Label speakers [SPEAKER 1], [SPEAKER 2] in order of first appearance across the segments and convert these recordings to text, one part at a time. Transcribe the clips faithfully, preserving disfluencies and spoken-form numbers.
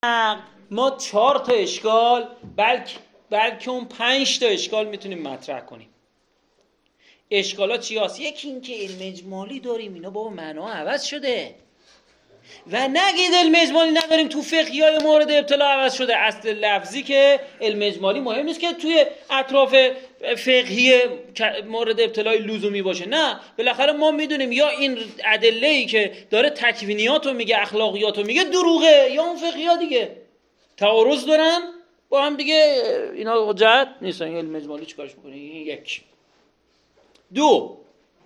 [SPEAKER 1] ما چهار تا اشکال بلکه بلکه اون پنج تا اشکال میتونیم مطرح کنیم. اشکالات چی هست؟ یکی این که علم اجمالی داریم اینا بابا معنا عوض شده و نگید علم اجمالی نداریم تو فقهیای مورد ابتلا عوض شده. اصل لفظی که علم اجمالی مهم نیست که توی اطراف فقهی مورد ابتلای لزومی باشه، نه بالاخره ما میدونیم یا این ادله‌ای که داره تکوینیاتو میگه اخلاقیاتو میگه دروغه یا اون فقهیا دیگه تعارض دارن با هم دیگه، اینا حجت نیستن. علم اجمالی چیکارش میکنه؟ یک. دو،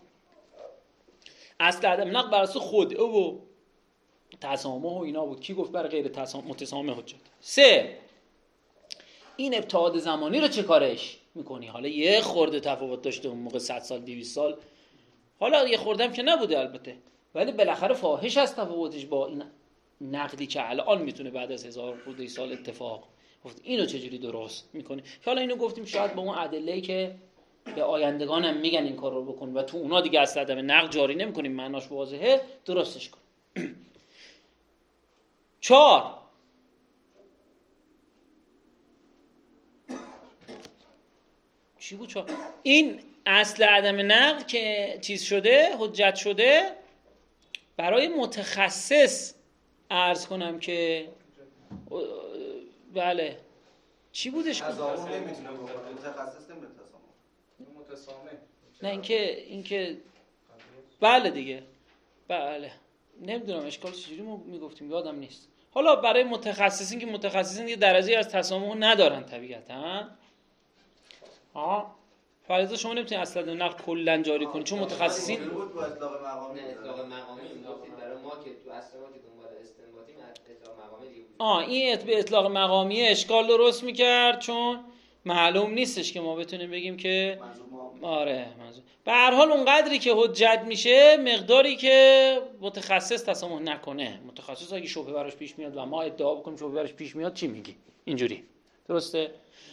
[SPEAKER 1] اصل عدم نقل بر اساس خود او تسامح و اینا بود. کی گفت برای غیر تسامح متسامح حجت؟ سه، این ابتعاد زمانی رو چه کارش میکنی؟ حالا یه خورده تفاوت داشته اون موقع صد سال دویست سال، حالا یه خوردم که نبوده البته، ولی بالاخره فاحش است تفاوتش با این نقدی که الان میتونه بعد از هزار خورده سال اتفاق افته. اینو چجوری درست میکنی؟ که حالا اینو گفتیم شاید با اون ادله‌ای که به آیندگان هم میگن این کار رو بکن و تو اونا دیگه اصلا عدم نقد جاری نمیکنیم، معناش واضحه، درستش کن. چهار، چی بود چهار؟ این اصل عدم نقد که چیز شده، حجت شده، برای متخصص عرض کنم که بله چی بودش؟
[SPEAKER 2] تسامح نمیتونه بکنه، متخصص نمیتونه متسامح.
[SPEAKER 1] نه اینکه اینکه بله دیگه، بله نمیدونم اشکال چجوری ما میگفتیم یادم نیست. حالا برای متخصصین که متخصصین دیگه درجه از تسامح ندارن طبیعتا. ها فرض شما نمیتونید اصلا نقد کلا جاری کنید چون متخصصین
[SPEAKER 2] بود با اطلاق مقامی.
[SPEAKER 3] اطلاق مقامی میگفتید برای ما که تو اصل ما که دنبال استنباطیم اطلاق مقامی دیگه بود.
[SPEAKER 1] آه این به اطلاق مقامی اشکال درست میکرد چون معلوم نیستش که ما بتونیم بگیم که آره منظور. به هر حال اون قدری که حجت میشه مقداری که متخصص تسامح نکنه. متخصص اگه شبهه براش پیش میاد و ما ادعا بکنیم شبهه براش پیش میاد چی میگی؟ اینجوری درسته؟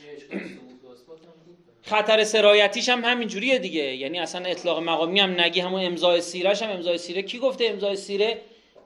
[SPEAKER 1] خطر سرایتیش هم همینجوریه دیگه، یعنی اصلا اطلاق مقامی هم نگی، همون امضای سیرهش هم امضای سیره کی گفته امضای سیره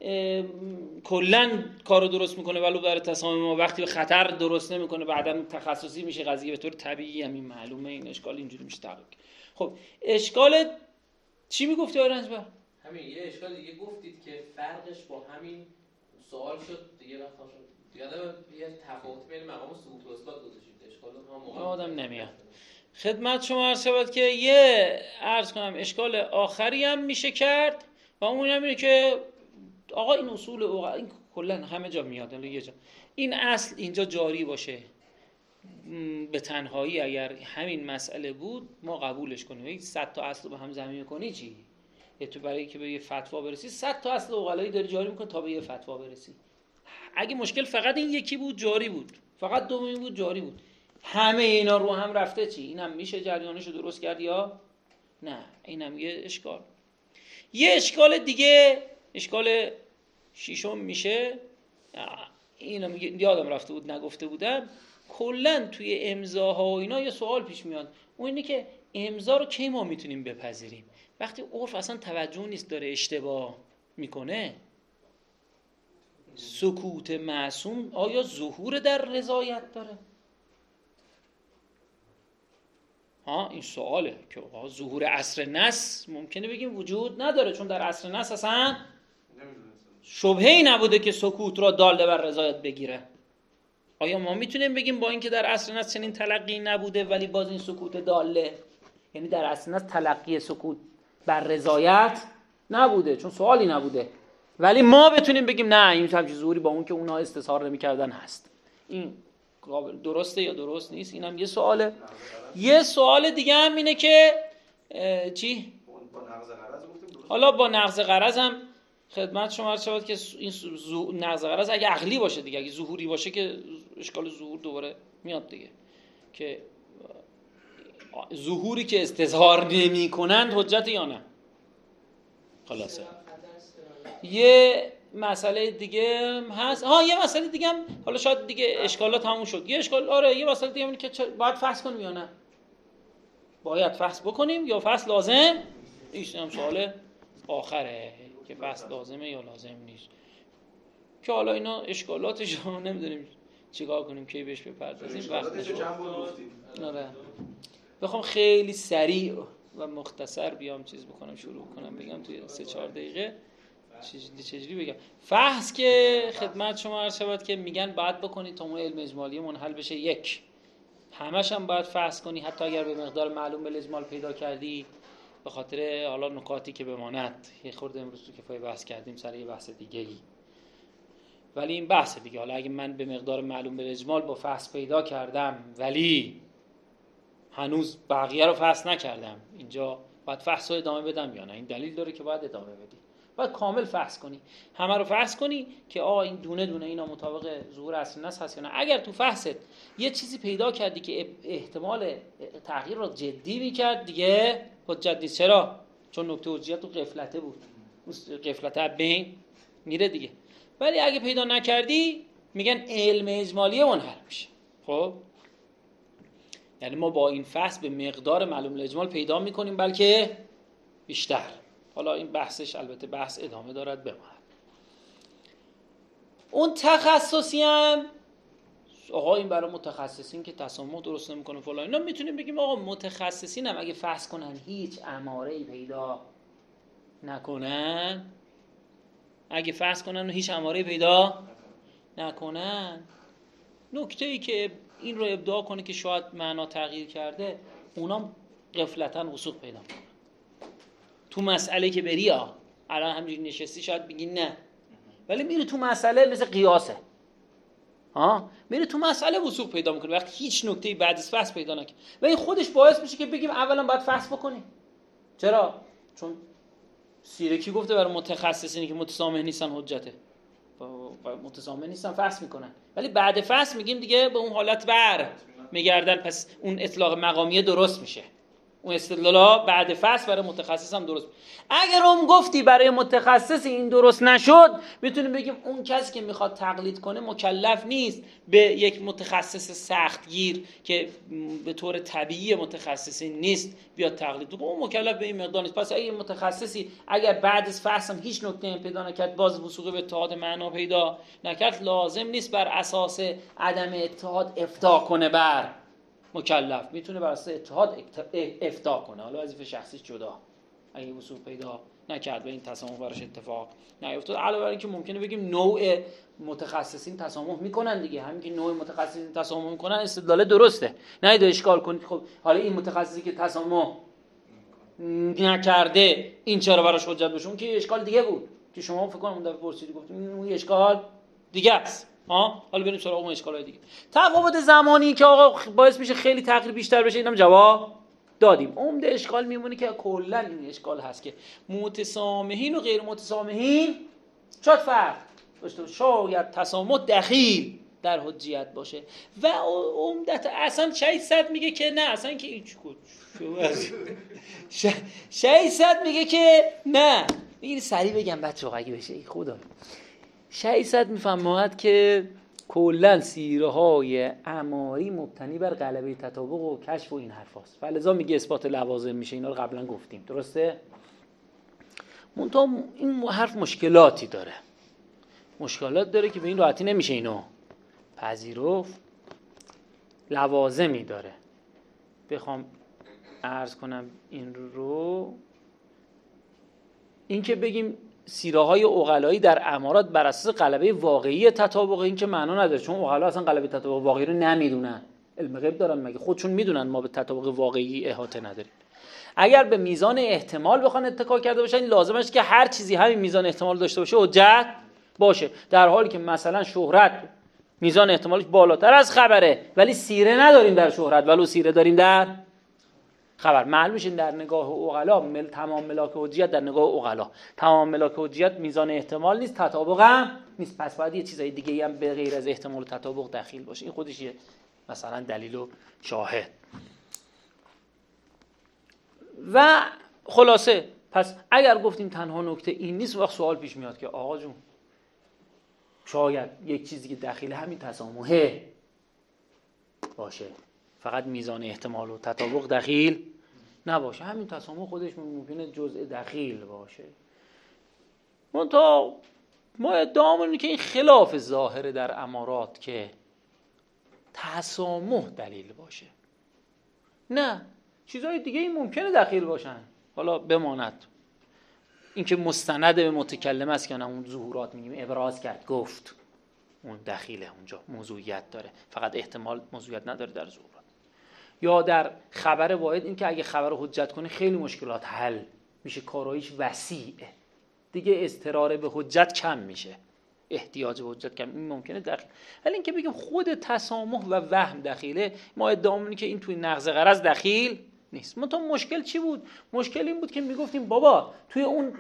[SPEAKER 1] کلا کارو درست میکنه ولو برای تسامح ما وقتی به خطر درست نمیکنه بعداً تخصصی میشه قضیه به طور طبیعی همین معلومه. این اشکال اینجوری میشه تحقیق. خب اشکال چی میگفتی آقای رنجبر؟
[SPEAKER 4] همین یه اشکال دیگه گفتید که فرقش با همین سوال شد دیگه رفتم شد یادم یه تفاوت بین مقام ثبوت و اثبات گذاشتید. اشکال هم موقع
[SPEAKER 1] آدم نمیاد خدمت شما عرض شود که یه عرض کنم اشکال آخری هم میشه کرد و اون هم اینه که آقا این اصول اوقع این کلا همه جا میاد، حالا یه جا این اصل اینجا جاری باشه به تنهایی اگر همین مسئله بود ما قبولش کنیم. یک صد تا اصل رو به هم ضمیمه کنی چی؟ تو برای که به یه فتوا برسی صد تا اصل اوغلایی داری جاری میکنی تا به یه فتوا برسی. اگه مشکل فقط این یکی بود جاری بود، فقط دومی بود جاری بود، همه اینا رو هم رفته چی؟ اینم میشه جریانشو درست کرد یا نه؟ اینم یه اشکال. یه اشکال دیگه اشکال ششم میشه، اینم یادم رفته بود نگفته بودم، کلا توی امضاها و اینا یه سوال پیش میاد، اون اینه که امضا رو کی ما میتونیم بپذیریم؟ وقتی عرف اصلا توجه نیست داره اشتباه میکنه. سکوت معصوم آیا ظهور در رضایت داره؟ ها این سواله که ظهور عصر نص ممکنه بگیم وجود نداره چون در عصر نص اصلا شبهه‌ای نبوده که سکوت را داله بر رضایت بگیره. آیا ما میتونیم بگیم با اینکه در عصر نص چنین تلقی نبوده ولی باز این سکوت داله، یعنی در عصر نص تلقی سکوت بر رضایت نبوده چون سوالی نبوده، ولی ما بتونیم بگیم نه این همچین ظهوری با اون که اونها استظهار نمی‌کردن هست؟ این درسته یا درست نیست؟ اینم یه سواله. یه سوال دیگه هم اینه که چی؟ حالا با نقض غرض هم خدمت شما عرض شود که این نقض غرض اگه عقلی باشه دیگه، اگه ظهوری باشه که اشکال ظهور دوباره میاد دیگه، که ظهوری که استظهار نمی کنند حجت یا نه. خلاصه یه مسئله دیگه هست. ها یه مسئله دیگه هم حالا شاید دیگه اشکالات همون شد. یه اشکال آره یه مسئله دیگه اینه که باید فحص کنیم یا نه، باید فحص بکنیم یا فحص لازم نیست. هم سوال آخره که فحص لازمه یا لازم نیست. که حالا اینا اشکالاتش رو نمیدونیم چیکار کنیم کی بهش بپردازیم.
[SPEAKER 2] اشکالاتش رو چند بار گفتیم.
[SPEAKER 1] آره بخوام خیلی سریع و مختصر بیام چیز بکنم شروع کنم بگم توی سه چهار دقیقه چجوری چجوری بگم. فحص که خدمت شما عرض شود که میگن باید بکنید تا اون علم اجمالی منحل بشه یک، همش هم باید فحص کنی، حتی اگر به مقدار معلوم به اجمال پیدا کردی به خاطر حالا نکاتی که بماند. یه خورده امروز تو کفایه بحث کردیم سر یه بحث دیگه ای، ولی این بحث دیگه. حالا اگه من به مقدار معلوم به اجمال با فحص پیدا کردم ولی هنوز بقیه رو فحص نکردم، اینجا باید فحص رو ادامه بدم یا نه؟ این دلیل داره که باید ادامه بدی، باید کامل فحص کنی، همه رو فحص کنی که آقا این دونه دونه اینا مطابق ظهور اصل نص هست یا نه. اگر تو فحصت یه چیزی پیدا کردی که احتمال تغییر رو جدی میکرد دیگه حجت نیست. چرا؟ چون نکته حجیت تو غفلته بود، غفلته بین میره دیگه. ولی اگه پیدا نکردی میگن علم اجمالی منحل میشه. خب یعنی ما با این فحص به مقدار معلوم الاجمال پیدا میکنیم بلکه بیشتر. حالا این بحثش البته بحث ادامه دارد بماند. اون تخصصی هم آقا این برای متخصصین که تسامح درست نمیکنه فلان اینا، میتونیم بگیم آقا متخصصین هم اگه فحص کنن هیچ اماره‌ای پیدا نکنن، اگه فحص کنن و هیچ اماره‌ای پیدا نکنن، نکته‌ای که این رو ابداع کنه که شاید معنا تغییر کرده، اونام غفلتاً وسوق پیدا میکنن. تو مسئله که بری ها الان همینجوری نشستی شاید بگی نه، ولی میری تو مسئله مثل قیاسه ها، میری تو مسئله وسوق پیدا میکنه وقتی هیچ نکته‌ای بعد از فحص پیدا نکنه. و این خودش باعث میشه که بگیم اولا باید فحص بکنیم. چرا؟ چون سیره کی گفته برای متخصصینی که متسامح نیستن حجته، متسامح نیستن فحص میکنن، ولی بعد فحص میگیم دیگه به اون حالت بر میگردن، پس اون اطلاق مقامیه درست میشه، اون استدلالا بعد فحص برای متخصص هم درست. اگر اون گفتی برای متخصص این درست نشد، میتونیم بگیم اون کسی که میخواد تقلید کنه مکلف نیست به یک متخصص سختگیر که به طور طبیعی متخصصی نیست بیاد تقلید کنه، اون مکلف به این مقدار نیست. پس اگه متخصصی اگر بعد از فحص هم هیچ نکته پیدا نکرد، باز وثوق به اتحاد معنا پیدا نکرد، لازم نیست بر اساس عدم اتحاد افتاء کنه بر مکلف، میتونه بر اساس اتحاد افتاء کنه. حالا وظیفه شخصی جدا، اگه وصول پیدا نکرد و این تسامح براش اتفاق نیفتاد، علاوه بر اینکه ممکنه بگیم نوع متخصصین تسامح میکنن دیگه، همین که نوع متخصصین تسامح میکنن استدلال درسته، نه اشکال کنید خب حالا این متخصصی که تسامح نکرده این چرا براش حجت بشه؟ اون که اشکال دیگه بود که شما فکر کنم اون دفعه پرسیدی گفتیم اون اشکال دیگه است. ها حالا بریم سراغ اون اشکالای دیگه. تفاوت زمانی که آقا باعث میشه خیلی تغییر بیشتر بشه، اینم جواب دادیم. عمده اشکال میمونه که کلا این اشکال هست که متسامحین و غیر متسامحین شاید فرق داشته باشه، شاید تسامح دخیل در حجیت باشه و عمدتا اصلا ششصد میگه که نه، اصلا که هیچ کد ششصد میگه که نه. این سریع بگم بچه‌ها اگه بشه ای خدا، ششصد میفهمد که کلا سیره های اماری مبتنی بر غلبه تطابق و کشف و این حرفاست، فلذا میگه اثبات لوازم میشه. اینا رو قبلا گفتیم درسته؟ منتها این حرف مشکلاتی داره، مشکلات داره که به این راحتی نمیشه اینو پذیرفت، لوازمی داره. بخوام عرض کنم این رو، این که بگیم سیره های عقلایی در امارات بر اساس غلبه واقعی تطابق، این که معنا نداره، چون عقلا اصلا غلبه تطابق واقعی رو نمیدونن، علم غیب دارن مگه؟ خودشون میدونن ما به تطابق واقعی احاطه نداریم. اگر به میزان احتمال بخوان اتکا کرده باشن، لازم است که هر چیزی همین میزان احتمال داشته باشه حجت باشه، در حالی که مثلا شهرت میزان احتمالش بالاتر از خبره ولی سیره نداریم در شهرت، ولو سیره داریم در خبر. معلوم میشه در نگاه عقلا مل... تمام ملاک حجیت در نگاه عقلا تمام ملاک حجیت میزان احتمال نیست، تطابق هم نیست، پس باید یه چیزای دیگه هم به غیر از احتمال و تطابق دخیل باشه. این خودش یه مثلا دلیل و شاهد. و خلاصه پس اگر گفتیم تنها نکته این نیست، وقت سوال پیش میاد که آقا جون شاید یک چیزی که دخیل همین تسامحه باشه، فقط میزان احتمال و تطابق دخیل نباشه، همین تسامح خودش ممکنه جزء دخیل باشه. منتها ما ادعامون اینه که این خلاف ظاهره در امارات که تسامح دلیل باشه. نه، چیزهای دیگه این ممکنه دخیل باشن، حالا بماند اینکه مستند به متکلم است که نه اون ظهورات میگیم ابراز کرد گفت اون دخیله، اونجا موضوعیت داره، فقط احتمال موضوعیت نداره در ظهورات. یا در خبر واحد این که اگه خبر رو حجت کنی خیلی مشکلات حل میشه، کاراییش وسیعه دیگه، اضطرار به حجت کم میشه، احتیاج به حجت کم، این ممکنه دخیل. ولی اینکه بگیم خود تسامح و وهم دخیله، ما ادعا می‌کنیم که این توی نقض غرض دخیل نیست. منتها مشکل چی بود؟ مشکل این بود که میگفتیم بابا توی اون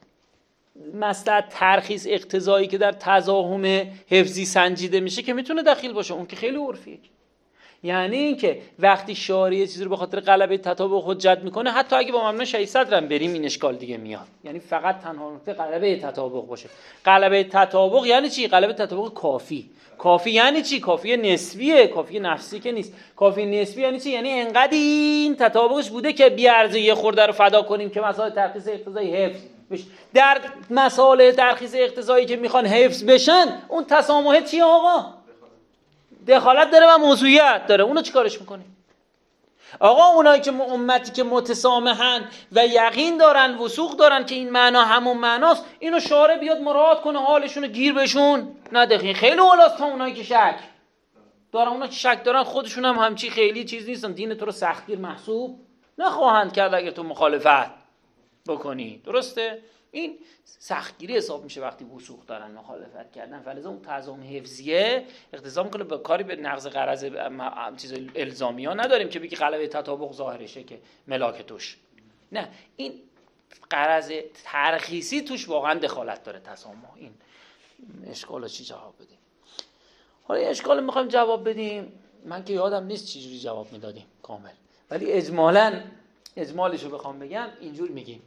[SPEAKER 1] مصلحت ترخیص اقتضایی که در تزاحم حفظی سنجیده میشه که میتونه دخیل باشه، اون که خیلی عرفیه. یعنی اینکه وقتی شارع چیزی رو به خاطر غلبه تطابق حجت میکنه، حتی اگه با مبنا ششصد رم بریم این اشکال دیگه میاد، یعنی فقط تنها نکته غلبه تطابق باشه. غلبه تطابق یعنی چی؟ غلبه تطابق کافی. کافی یعنی چی؟ کافی نسبیه، کافی نفسی که نیست. کافی نسبی یعنی چی؟ یعنی انقدر این تطابقش بوده که بی ارزه یه خورده رو فدا کنیم که مسائل ترخیص اقتضایی حفظ بشه. در مسائل ترخیص اقتضایی که میخوان حفظ بشن، اون تسامح چیه آقا؟ دخالت داره و موضوعیت داره. اونو چیکارش میکنیم؟ آقا اونایی که امتی که متسامحن و یقین دارن، وثوق دارن که این معنا همون معناست، اینو شارع بیاد مراعات کنه، حالشونو گیر بهشون ندخین. خیلی اولاست تا اونایی که شک دارن. اونایی که شک دارن خودشون هم همچی خیلی چیز نیستن، دین تو رو سختگیر محسوب نخواهند کرد اگر تو مخالفت بکنی. درسته؟ این سختگیری حساب میشه وقتی وثوق دارن مخالفت کردن. فلذا اون تزاحم حفظیه اقتضا میکنه به کاری به نقض غرض چیز الزامی ها نداریم که بگی غلبه تطابق ظاهرشه که ملاک توش. نه، این غرض ترخیصی توش واقعا دخالت داره تسامح. این اشکالو چی جواب بدیم؟ حالا این اشکالو میخوایم جواب بدیم. من که یادم نیست چی جوری جواب میدادیم کامل، ولی اجمالاً اجمالشو بخوام بگم اینجور میگیم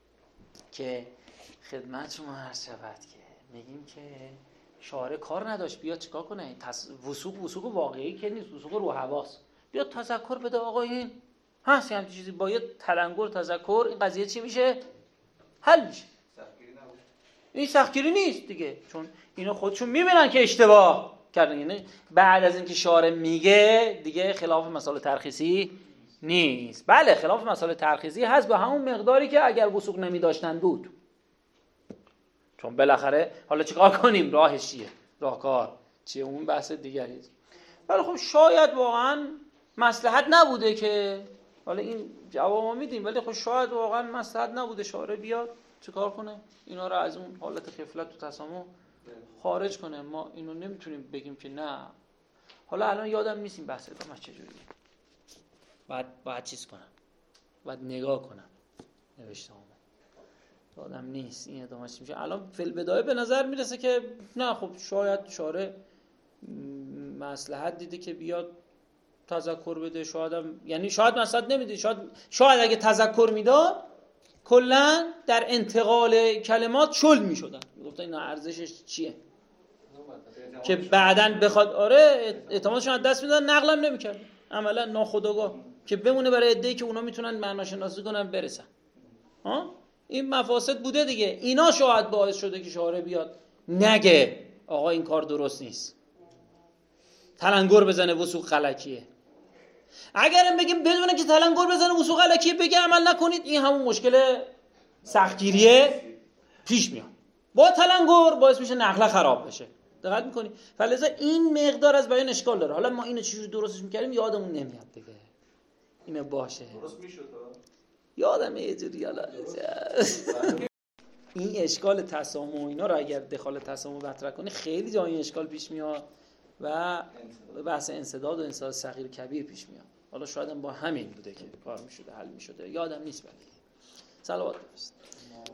[SPEAKER 1] که خدمت شما عرض شود که میگیم که شارع کار نداشت بیاد چیکار کنه؟ تس... وثوق وثوق واقعی که نیست، وثوق رو حواس. بیاد تذکر بده آقا این هست همین چیزی، با یه تلنگر تذکر این قضیه چی میشه؟ حل میشه.
[SPEAKER 2] سختگیری نبود.
[SPEAKER 1] این سختگیری نیست دیگه، چون اینا خودشون میبینن که اشتباه کردن. یعنی بعد از اینکه شارع میگه دیگه خلاف مسائل ترخیصی نیست. بله خلاف مسائل ترخیصی هست به همون مقداری که اگر وثوق نمیداشتن بود، چون بالاخره حالا چیکار کنیم؟ راهش چیه؟ راهکار چیه؟ اون بحث دیگری. ولی خب شاید واقعا مصلحت نبوده که، حالا این جواب ما میدیم، ولی خب شاید واقعا مصلحت نبوده شارع بیاد چیکار کنه؟ اینا رو از اون حالت غفلت و تسامح خارج کنه. ما اینو نمیتونیم بگیم که نه. حالا الان یادم نیست این بحث ادامهش چجوریه. باید باید چیز کنم، باید نگاه کنم نوشته هم یادم نیست این ادامه چی میشه. الان فی البدایه به نظر میرسه که نه، خب شاید شارع مصلحت دیده که بیاد تذکر بده. شاید هم، یعنی شاید مصلحت نمیده، شاید شاید اگه تذکر میداد کلا در انتقال کلمات شل میشدن، میگفتن این ارزشش چیه که بعدن بخواد آره اعتمادشون از دست میدن، نقلم نمیکرد عملا ناخودآگاه که بمونه برای عده‌ای که اونا میتونن معناشناسی کنن برسن. ها این مفاسد بوده دیگه. اینا شاید باعث شده که شارع بیاد نگه آقا این کار درست نیست، تلنگر بزنه وثوق غلطیه. اگرم بگیم بدونه که تلنگر بزنه وثوق غلطیه بگه عمل نکنید، این همون مشکل سختگیریه پیش میاد. با تلنگر باعث میشه نقله خراب بشه. دقت میکنی؟ فلذا این مقدار از بیان اشکال داره. حالا ما اینو چجوری درستش میکردیم یادمون نمیاد دیگه. اینو باشه
[SPEAKER 2] درست میشد
[SPEAKER 1] یادمه یه جوری. حالا این اشکال تسامح اینا رو اگر دخالت تسامح مطرح کنی خیلی جای این اشکال پیش میاد و بحث انسداد و انسداد صغیر کبیر پیش میاد. حالا شاید هم با همین بوده که کار میشده حل میشده، یادم نیست. ولی صلوات بفرست.